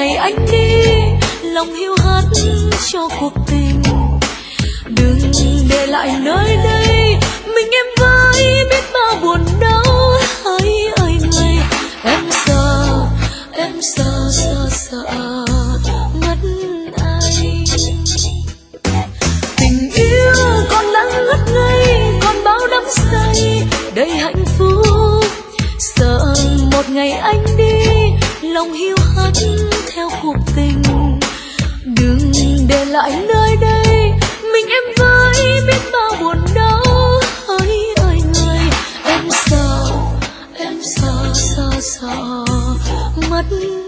ngày anh đi, lòng hiu hắt cho cuộc tình. Đừng để lại nơi đây mình em với biết bao buồn đau. Hỡi ơi người, em sợ mất anh. Tình yêu còn lắng ngất ngây, còn bao đắm say đầy hạnh phúc. Sợ một ngày anh đi, lòng hiu hắt theo cuộc tình. Đừng để lại nơi đây mình em với biết bao buồn đau. Hỡi ơi người, em sợ mất